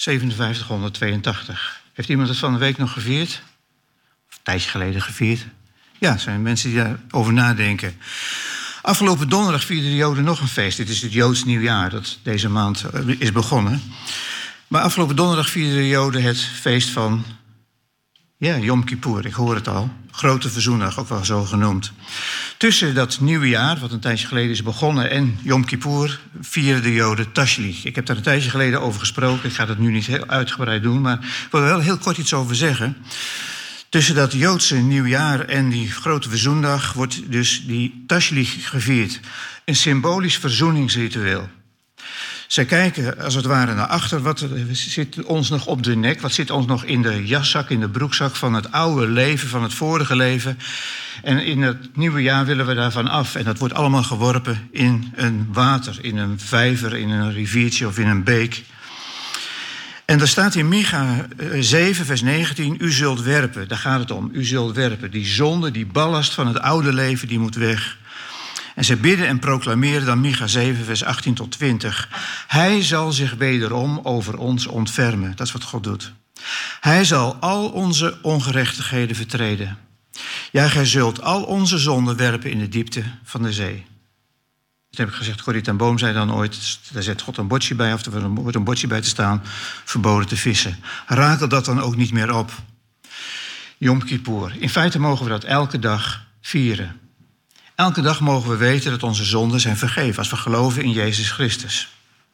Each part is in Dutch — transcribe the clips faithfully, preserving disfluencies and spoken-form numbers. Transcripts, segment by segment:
zevenenvijftighonderdtweeëntachtig. Heeft iemand het van de week nog gevierd? Of een tijdje geleden gevierd? Ja, er zijn mensen die daarover nadenken. Afgelopen donderdag vierden de Joden nog een feest. Dit is het Joods nieuwjaar dat deze maand is begonnen. Maar afgelopen donderdag vierden de Joden het feest van... Ja, Yom Kippur, ik hoor het al. Grote Verzoendag, ook wel zo genoemd. Tussen dat nieuwe jaar, wat een tijdje geleden is begonnen... en Yom Kippur vieren de Joden Tashlich. Ik heb daar een tijdje geleden over gesproken. Ik ga dat nu niet heel uitgebreid doen, maar ik wil er wel heel kort iets over zeggen. Tussen dat Joodse nieuwjaar en die Grote Verzoendag... wordt dus die Tashlich gevierd. Een symbolisch verzoeningsritueel. Zij kijken als het ware naar achter. Wat zit ons nog op de nek? Wat zit ons nog in de jaszak, in de broekzak van het oude leven, van het vorige leven? En in het nieuwe jaar willen we daarvan af. En dat wordt allemaal geworpen in een water, in een vijver, in een riviertje of in een beek. En daar staat in Micha zeven, vers negentien, u zult werpen. Daar gaat het om, u zult werpen. Die zonde, die ballast van het oude leven, die moet weg. En ze bidden en proclameren dan Micha zeven, vers achttien tot twintig. Hij zal zich wederom over ons ontfermen. Dat is wat God doet. Hij zal al onze ongerechtigheden vertreden. Ja, gij zult al onze zonden werpen in de diepte van de zee. Dat heb ik gezegd, Corrie ten Boom zei dan ooit... daar zet God een bordje bij, of er wordt een bordje bij te staan... verboden te vissen. Rakel dat dan ook niet meer op. Yom Kippur. In feite mogen we dat elke dag vieren. Elke dag mogen we weten dat onze zonden zijn vergeven... als we geloven in Jezus Christus.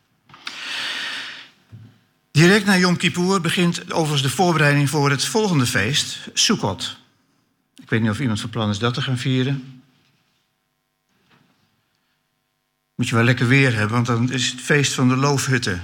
Direct na Yom Kippur begint overigens de voorbereiding... voor het volgende feest, Sukkot. Ik weet niet of iemand van plan is dat te gaan vieren. Moet je wel lekker weer hebben, want dan is het feest van de loofhutten.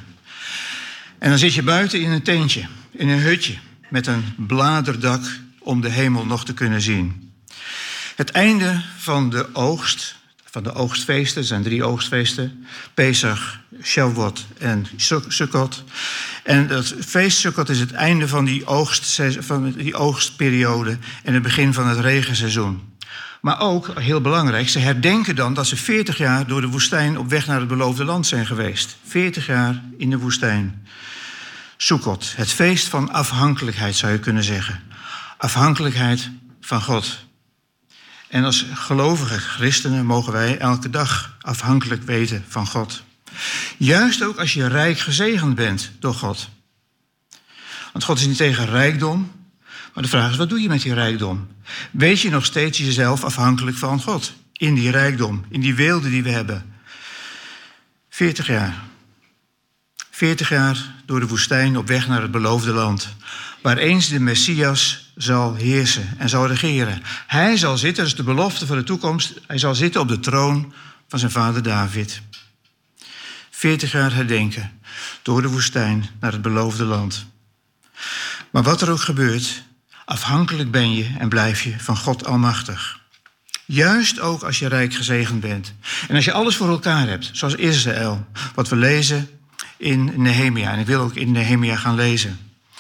En dan zit je buiten in een tentje, in een hutje... met een bladerdak om de hemel nog te kunnen zien... Het einde van de oogst, van de oogstfeesten, er zijn drie oogstfeesten... Pesach, Shavuot en Sukkot. En dat feest Sukkot is het einde van die, oogst, van die oogstperiode... en het begin van het regenseizoen. Maar ook, heel belangrijk, ze herdenken dan dat ze veertig jaar... door de woestijn op weg naar het beloofde land zijn geweest. veertig jaar in de woestijn. Sukkot, het feest van afhankelijkheid zou je kunnen zeggen. Afhankelijkheid van God. En als gelovige christenen mogen wij elke dag afhankelijk weten van God. Juist ook als je rijk gezegend bent door God. Want God is niet tegen rijkdom. Maar de vraag is, wat doe je met die rijkdom? Weet je nog steeds jezelf afhankelijk van God? In die rijkdom, in die weelde die we hebben. veertig jaar. veertig jaar door de woestijn op weg naar het beloofde land. Waar eens de Messias zal heersen en zal regeren. Hij zal zitten, dat is de belofte voor de toekomst... hij zal zitten op de troon van zijn vader David. veertig jaar herdenken door de woestijn naar het beloofde land. Maar wat er ook gebeurt, afhankelijk ben je en blijf je van God Almachtig. Juist ook als je rijk gezegend bent. En als je alles voor elkaar hebt, zoals Israël, wat we lezen in Nehemia. En ik wil ook in Nehemia gaan lezen.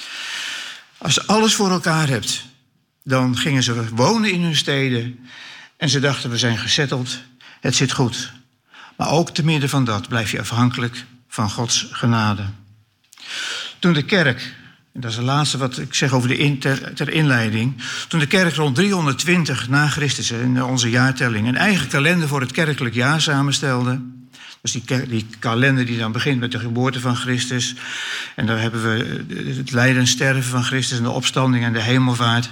Als je alles voor elkaar hebt, dan gingen ze wonen in hun steden... en ze dachten, we zijn gezetteld, het zit goed. Maar ook te midden van dat blijf je afhankelijk van Gods genade. Toen de kerk, en dat is het laatste wat ik zeg over de in, ter, ter inleiding... toen de kerk rond driehonderdtwintig na Christus, in onze jaartelling... een eigen kalender voor het kerkelijk jaar samenstelde... Dus die, die kalender die dan begint met de geboorte van Christus. En daar hebben we het lijden en sterven van Christus... en de opstanding en de hemelvaart.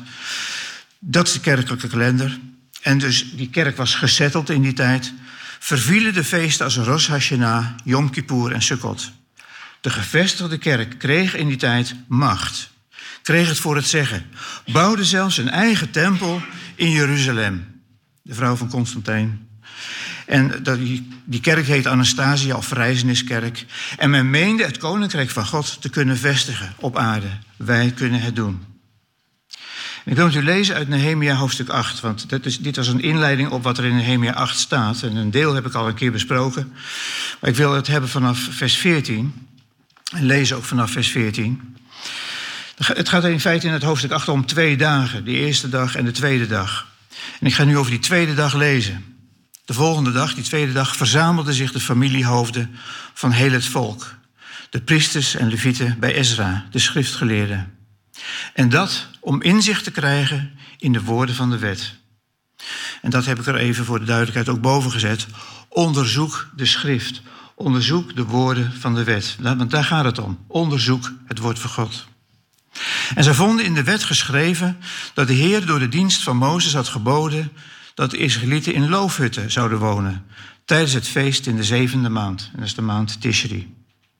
Dat is de kerkelijke kalender. En dus die kerk was gezetteld in die tijd. Vervielen de feesten als Rosh Hashanah, Yom Kippur en Sukkot. De gevestigde kerk kreeg in die tijd macht. Kreeg het voor het zeggen. Bouwde zelfs een eigen tempel in Jeruzalem. De vrouw van Constantijn. En die, die kerk heet Anastasia of Verrijzeniskerk. En men meende het koninkrijk van God te kunnen vestigen op aarde. Wij kunnen het doen. En ik wil met u lezen uit Nehemia hoofdstuk acht. Want dit, is, dit was een inleiding op wat er in Nehemia acht staat. En een deel heb ik al een keer besproken. Maar ik wil het hebben vanaf vers veertien. En lezen ook vanaf vers veertien. Het gaat in feite in het hoofdstuk acht om twee dagen. De eerste dag en de tweede dag. En ik ga nu over die tweede dag lezen. De volgende dag, die tweede dag, verzamelden zich de familiehoofden van heel het volk. de priesters en levieten bij Ezra, de schriftgeleerde. En dat om inzicht te krijgen in de woorden van de wet. En dat heb ik er even voor de duidelijkheid ook boven gezet. Onderzoek de schrift. Onderzoek de woorden van de wet. Want daar gaat het om. Onderzoek het woord van God. En zij vonden in de wet geschreven dat de Heer door de dienst van Mozes had geboden dat de Israëlieten in loofhutten zouden wonen tijdens het feest in de zevende maand. En dat is de maand Tishri.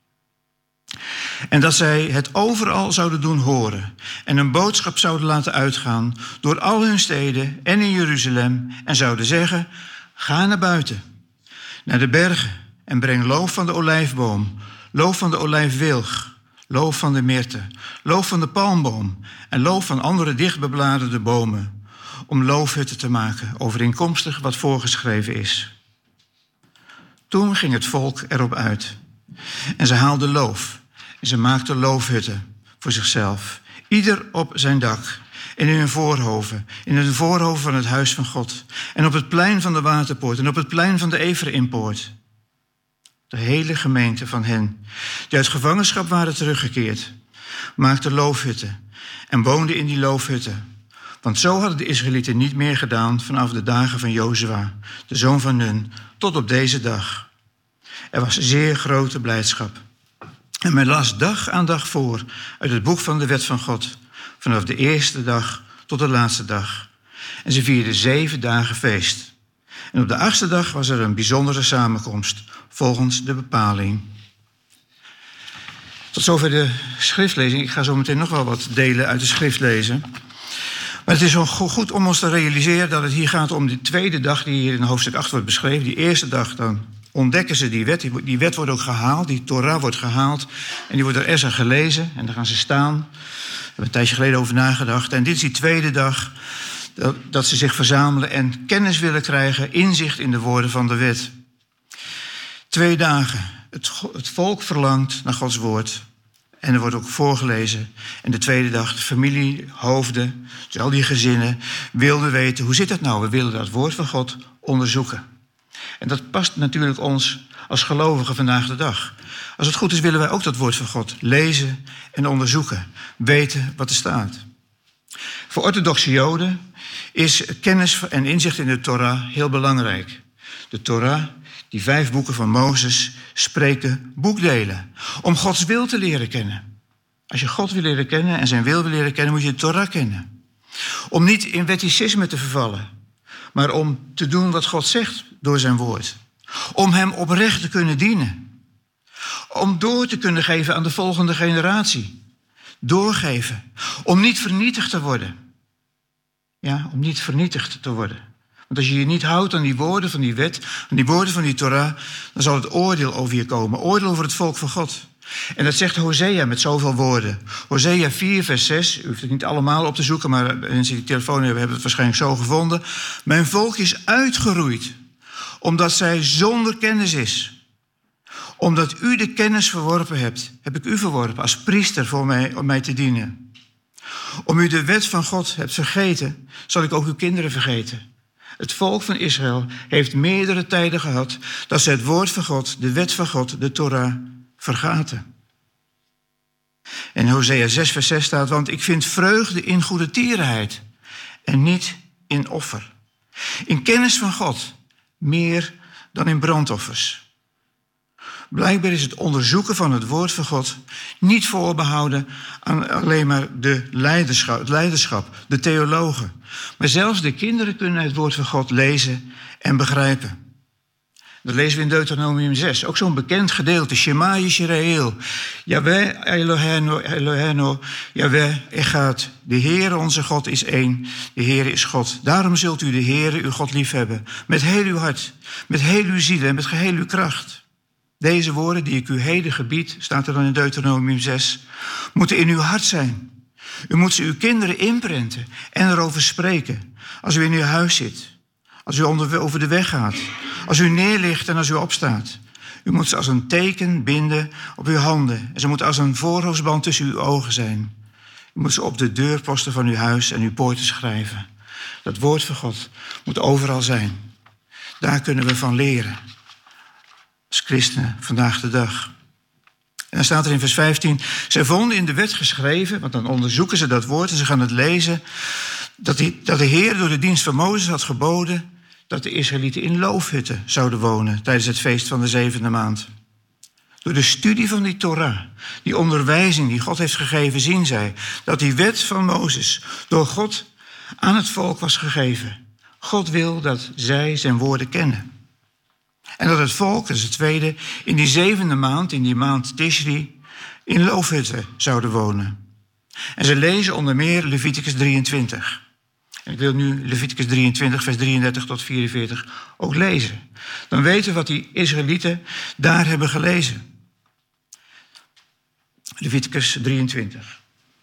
En dat zij het overal zouden doen horen en een boodschap zouden laten uitgaan door al hun steden en in Jeruzalem en zouden zeggen: ga naar buiten, naar de bergen en breng loof van de olijfboom, loof van de olijfwilg, loof van de myrte, loof van de palmboom en loof van andere dichtbebladerde bomen, om loofhutten te maken, overeenkomstig wat voorgeschreven is. Toen ging het volk erop uit en ze haalden loof en ze maakten loofhutten voor zichzelf, ieder op zijn dak en in hun voorhoven, in hun voorhoven van het huis van God en op het plein van de waterpoort en op het plein van de Efraïmpoort. De hele gemeente van hen die uit gevangenschap waren teruggekeerd, maakte loofhutten en woonden in die loofhutten. Want zo hadden de Israëlieten niet meer gedaan vanaf de dagen van Jozua, de zoon van Nun, tot op deze dag. Er was zeer grote blijdschap. En men las dag aan dag voor uit het boek van de wet van God, vanaf de eerste dag tot de laatste dag. En ze vierden zeven dagen feest. En op de achtste dag was er een bijzondere samenkomst, volgens de bepaling. Tot zover de schriftlezing. Ik ga zo meteen nog wel wat delen uit de schrift lezen. Maar het is wel goed om ons te realiseren dat het hier gaat om de tweede dag die hier in hoofdstuk acht wordt beschreven. Die eerste dag, dan ontdekken ze die wet. Die wet wordt ook gehaald, die Torah wordt gehaald. En die wordt door Ezra gelezen en dan gaan ze staan. Daar hebben we een tijdje geleden over nagedacht. En dit is die tweede dag dat, dat ze zich verzamelen en kennis willen krijgen, inzicht in de woorden van de wet. Twee dagen. Het, het volk verlangt naar Gods woord. En er wordt ook voorgelezen. En de tweede dag, de familie, hoofden, dus al die gezinnen, wilden weten, hoe zit het nou? We willen dat woord van God onderzoeken. En dat past natuurlijk ons als gelovigen vandaag de dag. Als het goed is, willen wij ook dat woord van God lezen en onderzoeken. Weten wat er staat. Voor orthodoxe Joden is kennis en inzicht in de Torah heel belangrijk. De Torah, die vijf boeken van Mozes, spreken boekdelen om Gods wil te leren kennen. Als je God wil leren kennen en zijn wil wil leren kennen, moet je de Torah kennen. Om niet in wetticisme te vervallen, maar om te doen wat God zegt door zijn woord. Om hem oprecht te kunnen dienen. Om door te kunnen geven aan de volgende generatie. Doorgeven. Om niet vernietigd te worden. Ja, om niet vernietigd te worden. Want als je je niet houdt aan die woorden van die wet, aan die woorden van die Torah, dan zal het oordeel over je komen. Oordeel over het volk van God. En dat zegt Hosea met zoveel woorden. Hosea vier, vers zes. U hoeft het niet allemaal op te zoeken, maar mensen die telefoon hebben, hebben het waarschijnlijk zo gevonden. Mijn volk is uitgeroeid, omdat zij zonder kennis is. Omdat u de kennis verworpen hebt, heb ik u verworpen als priester voor mij, om mij te dienen. Om u de wet van God hebt vergeten, zal ik ook uw kinderen vergeten. Het volk van Israël heeft meerdere tijden gehad dat ze het woord van God, de wet van God, de Torah, vergaten. En Hosea zes, vers zes staat, want ik vind vreugde in goede tierenheid en niet in offer. In kennis van God, meer dan in brandoffers. Blijkbaar is het onderzoeken van het woord van God niet voorbehouden aan alleen maar de leiderschap, het leiderschap, de theologen. Maar zelfs de kinderen kunnen het woord van God lezen en begrijpen. Dat lezen we in Deuteronomium zes, ook zo'n bekend gedeelte. Shema Yisrael, Yahweh Eloheinu, Eloheinu, Yahweh Echad. De Heere onze God is één, de Heere is God. Daarom zult u de Heere uw God liefhebben, met heel uw hart, met heel uw ziel en met geheel uw kracht. Deze woorden die ik u heden gebied, staat er dan in Deuteronomium zes, moeten in uw hart zijn. U moet ze uw kinderen inprenten en erover spreken. Als u in uw huis zit, als u onder, over de weg gaat, als u neerligt en als u opstaat. U moet ze als een teken binden op uw handen. En ze moeten als een voorhoofdsband tussen uw ogen zijn. U moet ze op de deurposten van uw huis en uw poorten schrijven. Dat woord van God moet overal zijn. Daar kunnen we van leren. Als christenen vandaag de dag. En dan staat er in vers vijftien... zij vonden in de wet geschreven, want dan onderzoeken ze dat woord en ze gaan het lezen, dat, die, dat de Heer door de dienst van Mozes had geboden dat de Israëlieten in loofhutten zouden wonen tijdens het feest van de zevende maand. Door de studie van die Torah, die onderwijzing die God heeft gegeven, zien zij dat die wet van Mozes door God aan het volk was gegeven. God wil dat zij zijn woorden kennen. En dat het volk, dat is het tweede, in die zevende maand, in die maand Tishri, in loofhutten zouden wonen. En ze lezen onder meer Leviticus drieëntwintig. En ik wil nu Leviticus drieëntwintig, vers drieëndertig tot vierenveertig ook lezen. Dan weten we wat die Israëlieten daar hebben gelezen. Leviticus drieëntwintig.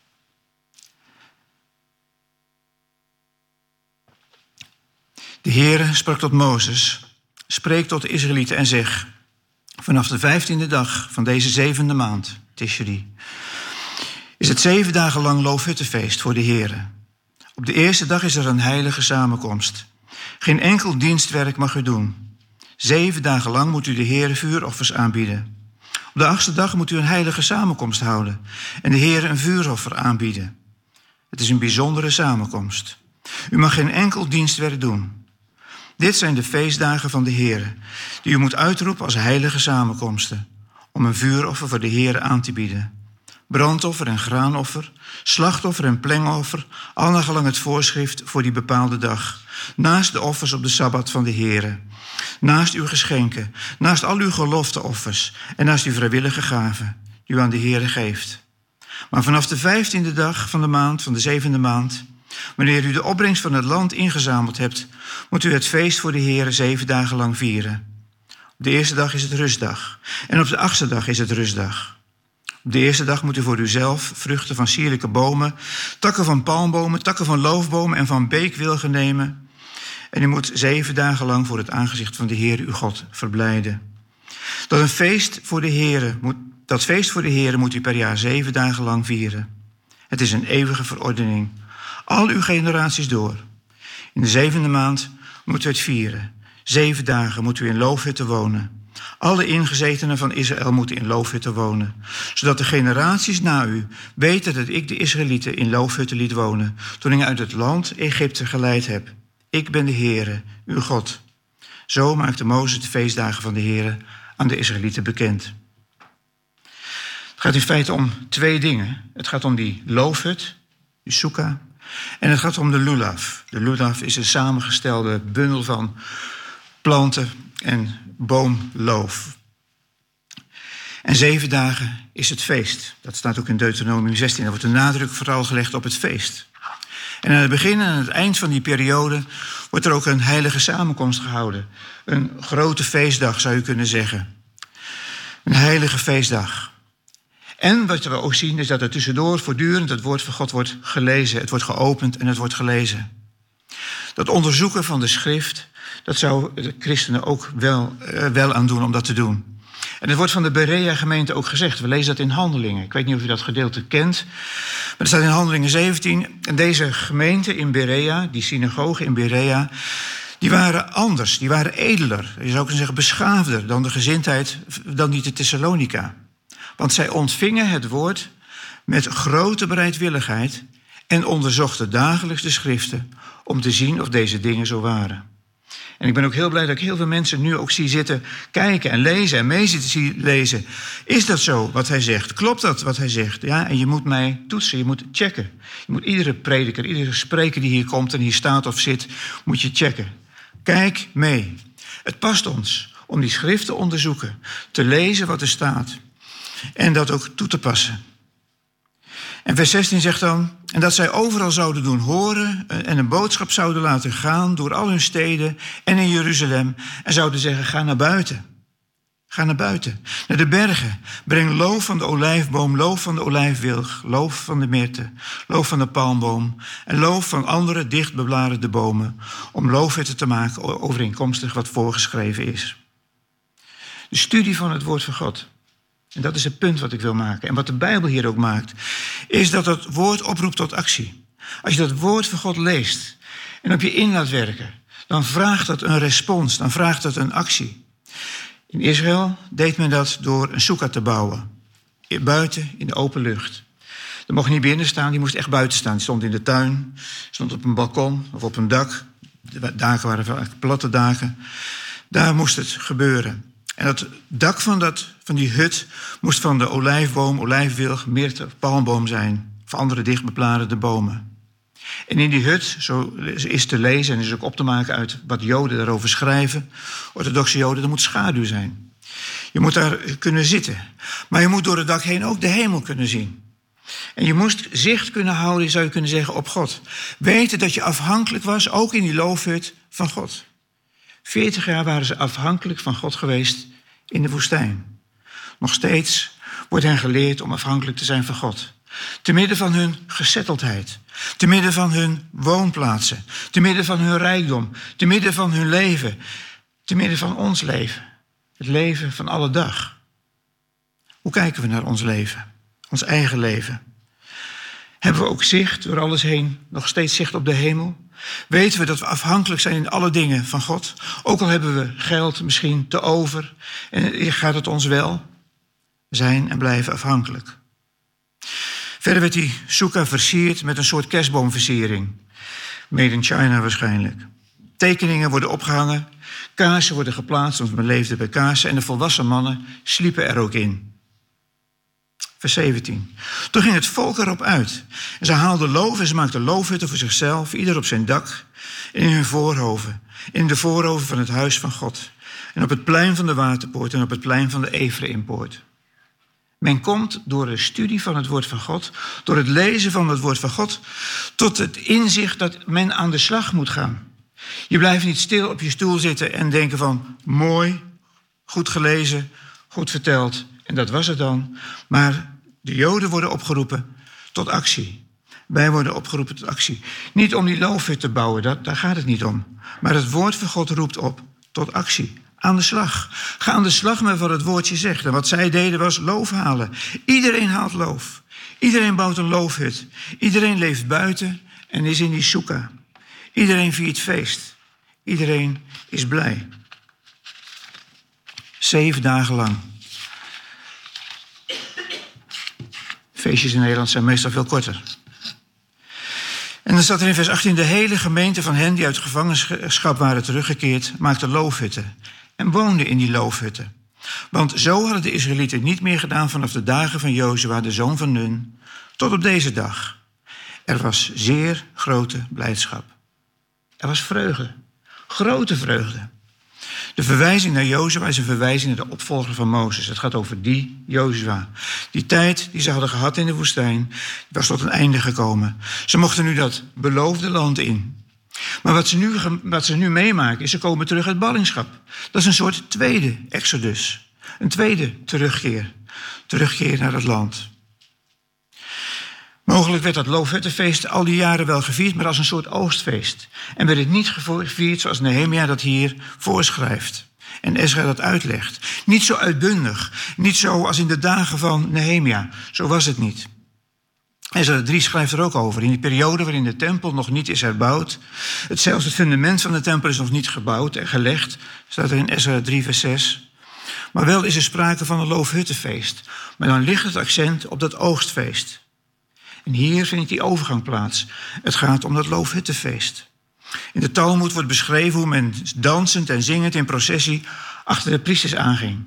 De Heere sprak tot Mozes: spreek tot de Israëlieten en zeg: vanaf de vijftiende dag van deze zevende maand, Tishri, is het zeven dagen lang loofhuttenfeest voor de Heere. Op de eerste dag is er een heilige samenkomst. Geen enkel dienstwerk mag u doen. Zeven dagen lang moet u de Heere vuuroffers aanbieden. Op de achtste dag moet u een heilige samenkomst houden en de Heere een vuuroffer aanbieden. Het is een bijzondere samenkomst. U mag geen enkel dienstwerk doen. Dit zijn de feestdagen van de Heere, die u moet uitroepen als heilige samenkomsten, om een vuuroffer voor de Heere aan te bieden. Brandoffer en graanoffer, slachtoffer en plengoffer, al naar gelang het voorschrift voor die bepaalde dag. Naast de offers op de Sabbat van de Heere. Naast uw geschenken, naast al uw gelofteoffers en naast uw vrijwillige gaven die u aan de Heere geeft. Maar vanaf de vijftiende dag van de maand, van de zevende maand, wanneer u de opbrengst van het land ingezameld hebt, moet u het feest voor de Heere zeven dagen lang vieren. Op de eerste dag is het rustdag en op de achtste dag is het rustdag. Op de eerste dag moet u voor uzelf vruchten van sierlijke bomen, takken van palmbomen, takken van loofbomen en van beekwilgen nemen. En u moet zeven dagen lang voor het aangezicht van de Heer uw God verblijden. Dat een feest voor de Heere moet, dat feest voor de Heere moet u per jaar zeven dagen lang vieren. Het is een eeuwige verordening, al uw generaties door. In de zevende maand moet u het vieren. Zeven dagen moet u in loofhutten wonen. Alle ingezetenen van Israël moeten in loofhutten wonen, zodat de generaties na u weten dat ik de Israëlieten in loofhutten liet wonen, toen ik uit het land Egypte geleid heb. Ik ben de Heere, uw God. Zo maakte Mozes de feestdagen van de Heere aan de Israëlieten bekend. Het gaat in feite om twee dingen. Het gaat om die loofhut, die sukkah, en het gaat om de lulav. De lulav is een samengestelde bundel van planten en boomloof. En zeven dagen is het feest. Dat staat ook in Deuteronomium zestien. Daar wordt de nadruk vooral gelegd op het feest. En aan het begin en aan het eind van die periode wordt er ook een heilige samenkomst gehouden. Een grote feestdag zou je kunnen zeggen. Een heilige feestdag. En wat we ook zien is dat er tussendoor voortdurend het woord van God wordt gelezen. Het wordt geopend en het wordt gelezen. Dat onderzoeken van de schrift, dat zou de christenen ook wel, uh, wel aan doen om dat te doen. En het wordt van de Berea-gemeente ook gezegd. We lezen dat in Handelingen. Ik weet niet of u dat gedeelte kent. Maar er staat in Handelingen zeventien. En deze gemeente in Berea, die synagoge in Berea, die waren anders. Die waren edeler. Je zou kunnen zeggen beschaafder dan de gezindheid, dan die te Thessalonica. Want zij ontvingen het woord met grote bereidwilligheid en onderzochten dagelijks de schriften om te zien of deze dingen zo waren. En ik ben ook heel blij dat ik heel veel mensen nu ook zie zitten kijken en lezen en mee zitten zien lezen. Is dat zo wat hij zegt? Klopt dat wat hij zegt? Ja, en je moet mij toetsen, je moet checken. Je moet iedere prediker, iedere spreker die hier komt en hier staat of zit, moet je checken. Kijk mee. Het past ons om die schrift te onderzoeken, te lezen wat er staat en dat ook toe te passen. En vers zestien zegt dan: en dat zij overal zouden doen horen en een boodschap zouden laten gaan door al hun steden en in Jeruzalem en zouden zeggen: ga naar buiten. Ga naar buiten, naar de bergen. Breng loof van de olijfboom, loof van de olijfwilg, loof van de myrte, loof van de palmboom en loof van andere dicht bebladerde bomen, om loofhutten te maken overeenkomstig wat voorgeschreven is. De studie van het woord van God. En dat is het punt wat ik wil maken. En wat de Bijbel hier ook maakt, is dat het woord oproept tot actie. Als je dat woord van God leest en op je in laat werken, dan vraagt dat een respons, dan vraagt dat een actie. In Israël deed men dat door een sukkah te bouwen. buiten in de open lucht. Die mocht niet binnen staan, die moest echt buiten staan. Die stond in de tuin, stond op een balkon of op een dak. De daken waren vaak platte daken. Daar moest het gebeuren. En het dak van, dat, van die hut moest van de olijfboom, olijfwilg, mirte, palmboom zijn. Of andere dichtbebladerde bomen. En in die hut, zo is te lezen en is ook op te maken uit wat Joden daarover schrijven, orthodoxe Joden, er moet schaduw zijn. Je moet daar kunnen zitten. Maar je moet door het dak heen ook de hemel kunnen zien. En je moest zicht kunnen houden, zou je kunnen zeggen, op God. Weten dat je afhankelijk was, ook in die loofhut, van God. Veertig jaar waren ze afhankelijk van God geweest in de woestijn. Nog steeds wordt hen geleerd om afhankelijk te zijn van God. Te midden van hun gezetteldheid. Te midden van hun woonplaatsen. Te midden van hun rijkdom. Te midden van hun leven. Te midden van ons leven. Het leven van alle dag. Hoe kijken we naar ons leven? Ons eigen leven. Hebben we ook zicht door alles heen, nog steeds zicht op de hemel? Weten we dat we afhankelijk zijn in alle dingen van God? Ook al hebben we geld misschien te over en gaat het ons wel? We zijn en blijven afhankelijk. Verder werd die sukkah versierd met een soort kerstboomversiering. Made in China waarschijnlijk. Tekeningen worden opgehangen, kaarsen worden geplaatst, want men leefde bij kaarsen, en de volwassen mannen sliepen er ook in. Vers zeventien. Toen ging het volk erop uit. En ze haalden loof en ze maakten loofhutten voor zichzelf, ieder op zijn dak, in hun voorhoven, in de voorhoven van het huis van God. En op het plein van de Waterpoort en op het plein van de Ephraimpoort. Men komt door de studie van het woord van God, door het lezen van het woord van God, tot het inzicht dat men aan de slag moet gaan. Je blijft niet stil op je stoel zitten en denken van, mooi, goed gelezen, goed verteld, en dat was het dan. Maar de Joden worden opgeroepen tot actie. Wij worden opgeroepen tot actie. Niet om die loofhut te bouwen, dat, daar gaat het niet om. Maar het woord van God roept op tot actie. Aan de slag. Ga aan de slag met wat het woordje zegt. En wat zij deden was loof halen. Iedereen haalt loof. Iedereen bouwt een loofhut. Iedereen leeft buiten en is in die sukkah. Iedereen viert feest. Iedereen is blij. Zeven dagen lang. Feestjes in Nederland zijn meestal veel korter. En dan staat er in vers achttien... de hele gemeente van hen die uit gevangenschap waren teruggekeerd, maakte loofhutten en woonden in die loofhutten. Want zo hadden de Israëlieten niet meer gedaan vanaf de dagen van Jozua, de zoon van Nun, tot op deze dag. Er was zeer grote blijdschap. Er was vreugde, grote vreugde. De verwijzing naar Jozua is een verwijzing naar de opvolger van Mozes. Het gaat over die Jozua. Die tijd die ze hadden gehad in de woestijn was tot een einde gekomen. Ze mochten nu dat beloofde land in. Maar wat ze nu, wat ze nu meemaken is, ze komen terug uit ballingschap. Dat is een soort tweede exodus. Een tweede terugkeer. Terugkeer naar het land. Mogelijk werd dat loofhuttenfeest al die jaren wel gevierd, maar als een soort oogstfeest. En werd het niet gevierd zoals Nehemia dat hier voorschrijft. En Ezra dat uitlegt. Niet zo uitbundig. Niet zo als in de dagen van Nehemia. Zo was het niet. Ezra drie schrijft er ook over. In die periode waarin de tempel nog niet is herbouwd. Het, zelfs het fundament van de tempel is nog niet gebouwd en gelegd. Staat er in Ezra drie vers zes. Maar wel is er sprake van een loofhuttenfeest. Maar dan ligt het accent op dat oogstfeest. En hier vindt die overgang plaats. Het gaat om dat loofhuttenfeest. In de Talmud wordt beschreven hoe men dansend en zingend in processie achter de priesters aanging.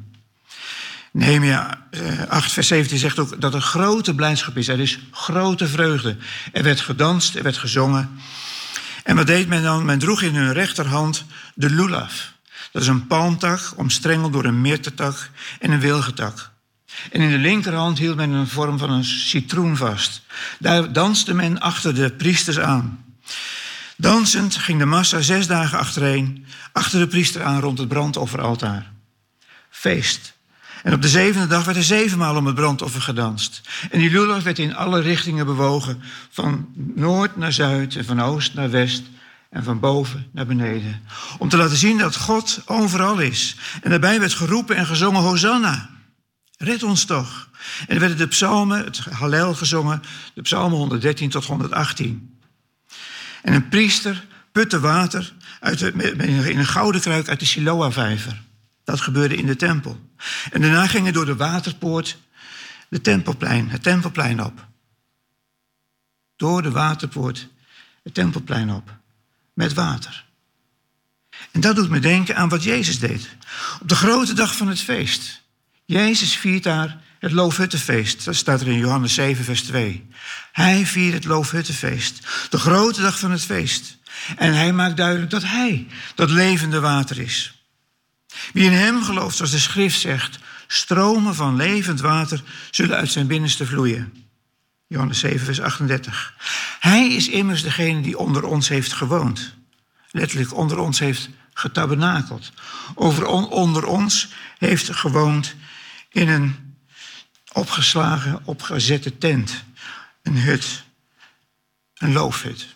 Nehemia acht vers zeventien zegt ook dat er grote blijdschap is. Er is grote vreugde. Er werd gedanst, er werd gezongen. En wat deed men dan? Men droeg in hun rechterhand de lulav. Dat is een palmtak, omstrengeld door een mirtetak en een wilgetak. En in de linkerhand hield men een vorm van een citroen vast. Daar danste men achter de priesters aan. Dansend ging de massa zes dagen achtereen achter de priester aan rond het brandofferaltaar. Feest. En op de zevende dag werd er zevenmaal om het brandoffer gedanst. En die lulav werd in alle richtingen bewogen, van noord naar zuid en van oost naar west en van boven naar beneden. Om te laten zien dat God overal is. En daarbij werd geroepen en gezongen Hosanna. Red ons toch. En er werden de psalmen, het Hallel gezongen, de psalmen honderddertien tot honderdachttien. En een priester putte water uit de, in een gouden kruik uit de Siloa-vijver. Dat gebeurde in de tempel. En daarna gingen door de waterpoort de tempelplein, het tempelplein op. Door de waterpoort het tempelplein op. Met water. En dat doet me denken aan wat Jezus deed. Op de grote dag van het feest. Jezus viert daar het Loofhuttenfeest. Dat staat er in Johannes zeven, vers twee. Hij viert het Loofhuttenfeest. De grote dag van het feest. En hij maakt duidelijk dat hij dat levende water is. Wie in hem gelooft, zoals de schrift zegt, stromen van levend water zullen uit zijn binnenste vloeien. Johannes zeven, vers achtendertig. Hij is immers degene die onder ons heeft gewoond. Letterlijk onder ons heeft getabernakeld. Over on, onder ons heeft gewoond in een opgeslagen, opgezette tent. Een hut. Een loofhut.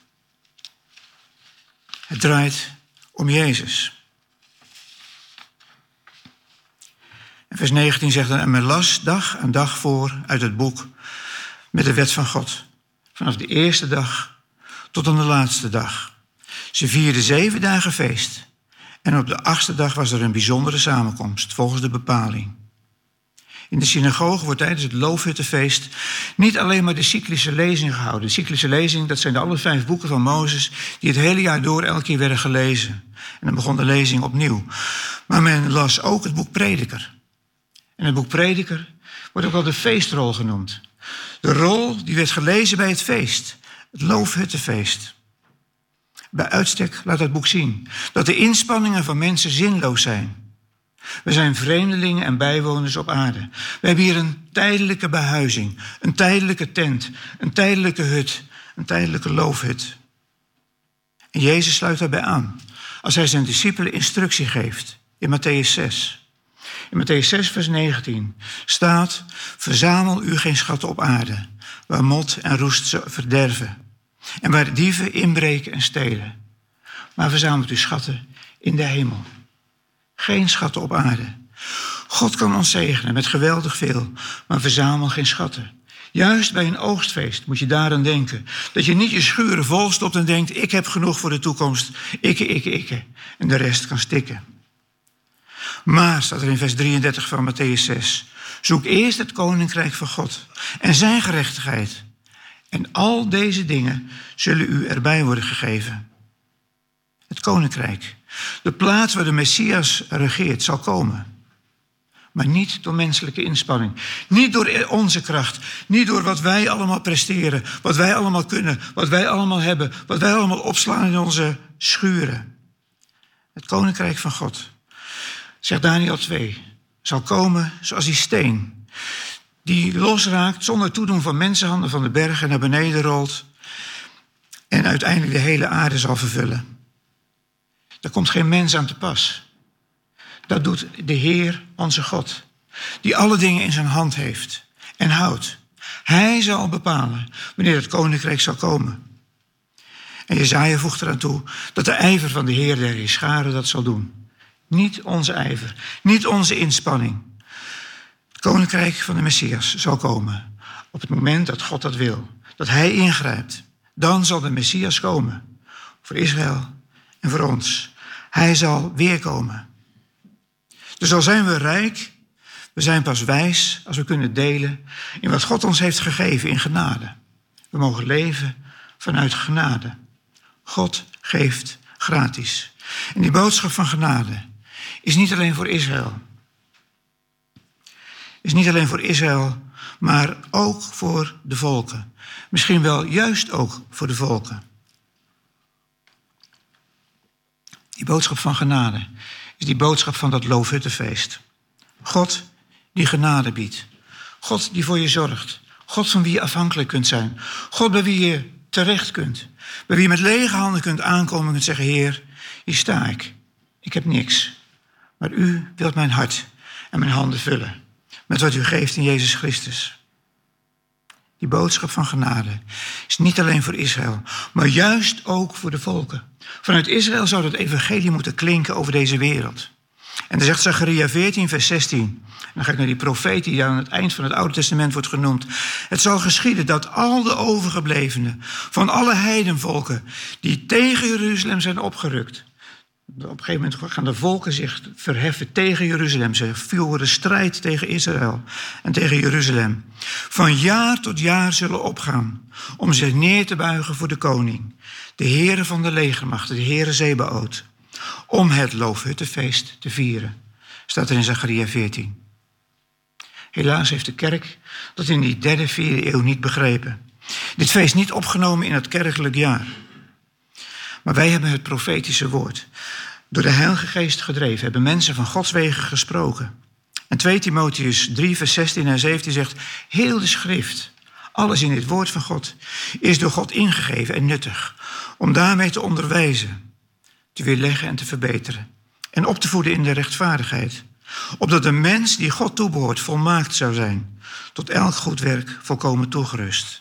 Het draait om Jezus. En vers negentien zegt dan: en men las dag aan dag voor uit het boek met de wet van God. Vanaf de eerste dag tot aan de laatste dag. Ze vierden zeven dagen feest. En op de achtste dag was er een bijzondere samenkomst, volgens de bepaling. In de synagoge wordt tijdens het Loofhuttenfeest niet alleen maar de cyclische lezing gehouden. De cyclische lezing, dat zijn de alle vijf boeken van Mozes, die het hele jaar door elke keer werden gelezen. En dan begon de lezing opnieuw. Maar men las ook het boek Prediker. En het boek Prediker wordt ook wel de feestrol genoemd. De rol die werd gelezen bij het feest, het Loofhuttenfeest. Bij uitstek laat het boek zien dat de inspanningen van mensen zinloos zijn. We zijn vreemdelingen en bijwoners op aarde. We hebben hier een tijdelijke behuizing, een tijdelijke tent, een tijdelijke hut, een tijdelijke loofhut. En Jezus sluit daarbij aan als hij zijn discipelen instructie geeft in Matthäus zes. In Matthäus zes, vers negentien staat: verzamel u geen schatten op aarde, waar mot en roest ze verderven, en waar dieven inbreken en stelen. Maar verzamelt u schatten in de hemel. Geen schatten op aarde. God kan ons zegenen met geweldig veel, maar verzamel geen schatten. Juist bij een oogstfeest moet je daaraan denken. Dat je niet je schuren volstopt en denkt: ik heb genoeg voor de toekomst. Ikke, ikke, ikke. En de rest kan stikken. Maar, staat er in vers drieëndertig van Matthäus zes... zoek eerst het koninkrijk van God en zijn gerechtigheid. En al deze dingen zullen u erbij worden gegeven. Het koninkrijk, de plaats waar de Messias regeert, zal komen. Maar niet door menselijke inspanning. Niet door onze kracht. Niet door wat wij allemaal presteren. Wat wij allemaal kunnen. Wat wij allemaal hebben. Wat wij allemaal opslaan in onze schuren. Het koninkrijk van God, zegt Daniel twee, zal komen zoals die steen. Die losraakt zonder toedoen van mensenhanden van de bergen naar beneden rolt. En uiteindelijk de hele aarde zal vervullen. Daar komt geen mens aan te pas. Dat doet de Heer, onze God, die alle dingen in zijn hand heeft en houdt. Hij zal bepalen wanneer het koninkrijk zal komen. En Jesaja voegt eraan toe dat de ijver van de Heer der Heerscharen dat zal doen. Niet onze ijver, niet onze inspanning. Het koninkrijk van de Messias zal komen op het moment dat God dat wil. Dat hij ingrijpt. Dan zal de Messias komen. Voor Israël en voor ons. Hij zal weer komen. Dus al zijn we rijk, we zijn pas wijs als we kunnen delen in wat God ons heeft gegeven in genade. We mogen leven vanuit genade. God geeft gratis. En die boodschap van genade is niet alleen voor Israël. Is niet alleen voor Israël, maar ook voor de volken. Misschien wel juist ook voor de volken. Die boodschap van genade is die boodschap van dat Loofhuttenfeest. God die genade biedt. God die voor je zorgt. God van wie je afhankelijk kunt zijn. God bij wie je terecht kunt. Bij wie je met lege handen kunt aankomen en kunt zeggen: Heer, hier sta ik. Ik heb niks. Maar u wilt mijn hart en mijn handen vullen met wat u geeft in Jezus Christus. Die boodschap van genade is niet alleen voor Israël, maar juist ook voor de volken. Vanuit Israël zou het evangelie moeten klinken over deze wereld. En dan zegt Zacharia veertien, vers zestien. En dan ga ik naar die profeet die aan het eind van het Oude Testament wordt genoemd. Het zal geschieden dat al de overgeblevenen van alle heidenvolken die tegen Jeruzalem zijn opgerukt, Op een gegeven moment gaan de volken zich verheffen tegen Jeruzalem. Ze voeren strijd tegen Israël en tegen Jeruzalem. Van jaar tot jaar zullen opgaan om zich neer te buigen voor de koning, de Heere van de legermachten, de Heere Zebaoth, om het Loofhuttenfeest te vieren. Staat er in Zacharia veertien. Helaas heeft de kerk dat in die derde, vierde eeuw niet begrepen. Dit feest niet opgenomen in het kerkelijk jaar. Maar wij hebben het profetische woord door de Heilige Geest gedreven, hebben mensen van Gods wegen gesproken. En twee Timotheüs drie, vers zestien en zeventien zegt, heel de schrift, alles in dit woord van God, is door God ingegeven en nuttig, om daarmee te onderwijzen, te weerleggen en te verbeteren, en op te voeden in de rechtvaardigheid, opdat de mens die God toebehoort volmaakt zou zijn, tot elk goed werk volkomen toegerust.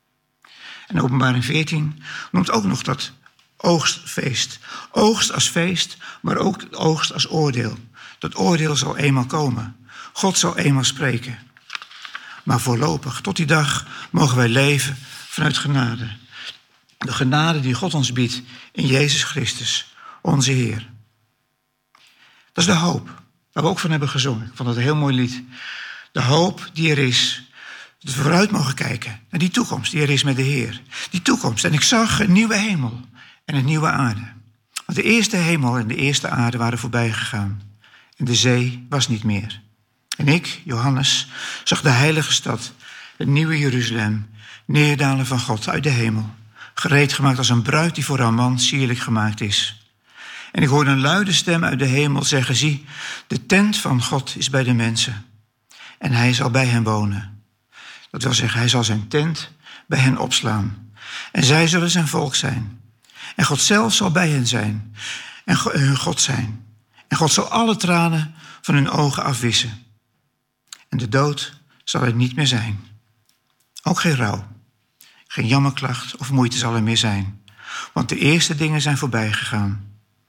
En Openbaring veertien noemt ook nog dat oogstfeest. Oogst als feest, maar ook oogst als oordeel. Dat oordeel zal eenmaal komen. God zal eenmaal spreken. Maar voorlopig, tot die dag, mogen wij leven vanuit genade. De genade die God ons biedt in Jezus Christus, onze Heer. Dat is de hoop, waar we ook van hebben gezongen. Ik vond dat een heel mooi lied. De hoop die er is, dat we vooruit mogen kijken naar die toekomst die er is met de Heer. Die toekomst. En ik zag een nieuwe hemel en een nieuwe aarde. Want de eerste hemel en de eerste aarde waren voorbij gegaan. En de zee was niet meer. En ik, Johannes, zag de heilige stad, het nieuwe Jeruzalem, neerdalen van God uit de hemel. Gereed gemaakt als een bruid die voor haar man sierlijk gemaakt is. En ik hoorde een luide stem uit de hemel zeggen, zie, de tent van God is bij de mensen. En hij zal bij hen wonen. Dat wil zeggen, hij zal zijn tent bij hen opslaan. En zij zullen zijn volk zijn. En God zelf zal bij hen zijn. En hun God zijn. En God zal alle tranen van hun ogen afwissen. En de dood zal er niet meer zijn. Ook geen rouw. Geen jammerklacht of moeite zal er meer zijn. Want de eerste dingen zijn voorbij gegaan.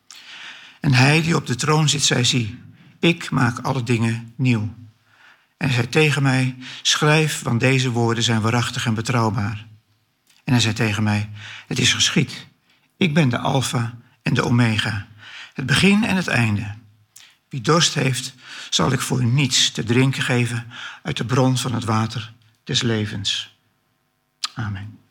En hij die op de troon zit, zei, zie, ik maak alle dingen nieuw. En hij zei tegen mij, schrijf, want deze woorden zijn waarachtig en betrouwbaar. En hij zei tegen mij, het is geschied. Ik ben de Alpha en de Omega, het begin en het einde. Wie dorst heeft, zal ik voor niets te drinken geven uit de bron van het water des levens. Amen.